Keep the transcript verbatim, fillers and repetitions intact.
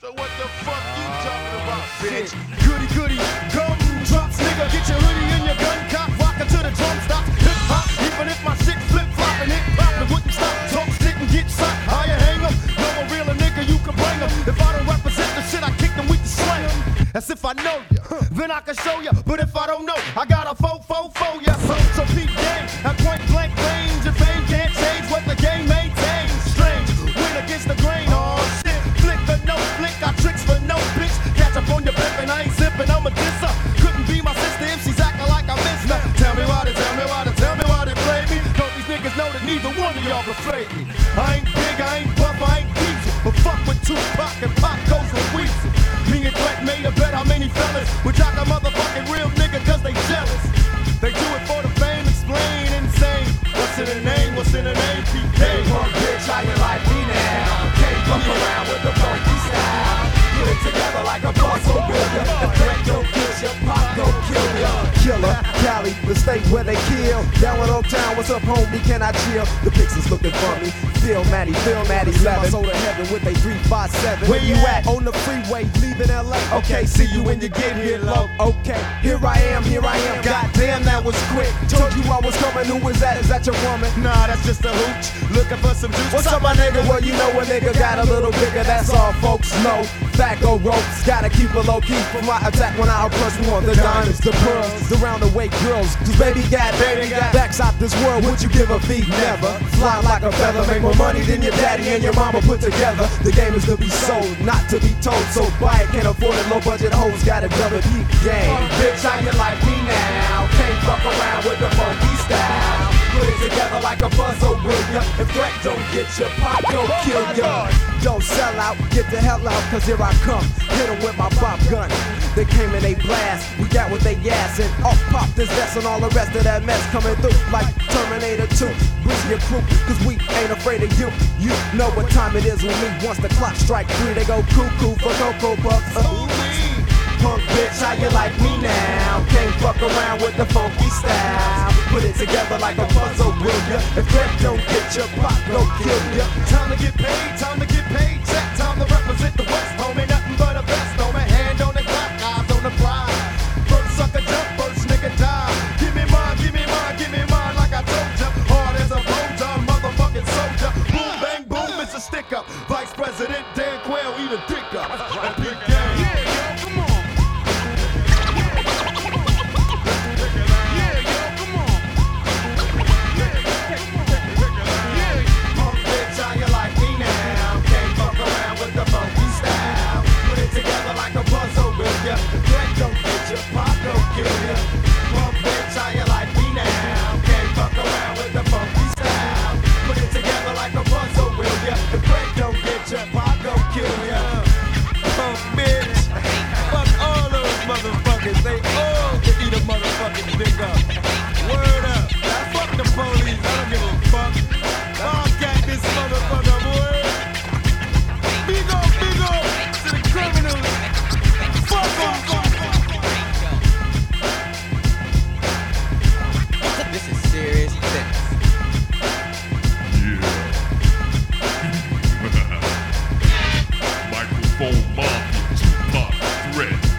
So what the fuck you talking about, bitch? Goody goody, gum drops, nigga. Get your hoodie and your gun cock, rockin' to the drum stop. Hip hop, even if my shit flip floppin', hip hop, and wouldn't stop. Talk stick and get shot. How you hang 'em? Know a realer nigga, you can bring 'em. If I don't represent the shit, I kick them, we can slang 'em. As if I know ya, then I can show ya. But if I don't know, I got a fo fo fo ya. So so peep game at point blank range. If fame can't change what the game maintains. Strange, win against the grain. Oh shit, flick the no flick, got tricks for no bitch. Catch up on your pimp and I ain't zipping, I'm a disser. Couldn't be my sister if she's acting like I miss her. Tell me why they, tell me why they, tell me why they play me. Don't these niggas know that neither one of y'all afraid me. I ain't big, I ain't buff, I ain't diesel. But fuck with Tupac and Pop goes with Weezy. Me and Threat made a bet how many fellas would jock a motherfucking real nigga cause they jealous. They do it for the fame, explain insane. What's in the name, what's in the name, P K? Hey punk bitch, how you like me now? Can't fuck around with the funky style. Put it together like a puzzle builder. The threat don't kill you, pop don't kill ya. Killer, Cali, the state where they kill. Down in Old Town, what's up, homie? Can I chill? The Pixies looking for me. Feel Matty, feel Matty, eleven. My soul to heaven with a three five seven. Where you at? On the freeway, leaving L A. Okay, see you when you get here low. Okay, here I am, here I am. Goddamn, that was quick. Told you I was coming. Who was that? Is that your woman? Nah, that's just a hooch. Looking for some juice. What's up, my nigga? Well, you know a nigga got a little bigger. That's all folks know. Thaco ropes, gotta keep it low key for my attack when I approach more. The diamonds, the pearls, the roundaway girls. Cause baby got, baby got backs out this world. Would you give a fee? Never. Fly like a feather, make more money than your daddy and your mama put together. The game is to be sold, not to be told. So buy it, can't afford it. Low budget hoes got a double peak game. Punk bitch, how you like me now? Can't fuck around with the funky style. Put it together like a puzzle, will ya? If Threat don't get ya, Pop don't kill ya. Don't sell out, get the hell out, cause here I come. Hit 'em with my pop gun. They came and they blast, we got what they ass and off pop this vest and all the rest of that mess coming through like Terminator two. Bring your crew, cause we ain't afraid of you. You know what time it is with me. Once the clock strike three, they go cuckoo for Cocoa Puffs. Uh, Punk bitch, how you like me now? Can't fuck around with the funky style. Put it together like a puzzle, will ya? If Threat don't get ya, Pop don't kill ya. Time to get paid, time to get paid. Check, time to represent the West, homie. Nothing but a best, homie. Hand on the clock, eyes on the prize. First sucker jump, first nigga die. Give me mine, give me mine, give me mine like I told ya. Hard as a bone, motherfucking soldier. Boom, bang, boom, it's a stick up. Vice President Dan Quayle, eat a dick up. A big game. Yeah, yo, come on. They all can eat a motherfucking dick up. Word up. Now fuck the police. I don't give a fuck. I'll get this motherfucker, boy. Big up, big up to the criminals. Fuck off. This is serious business. Yeah. Microphone Mafia, Tupac, Threat.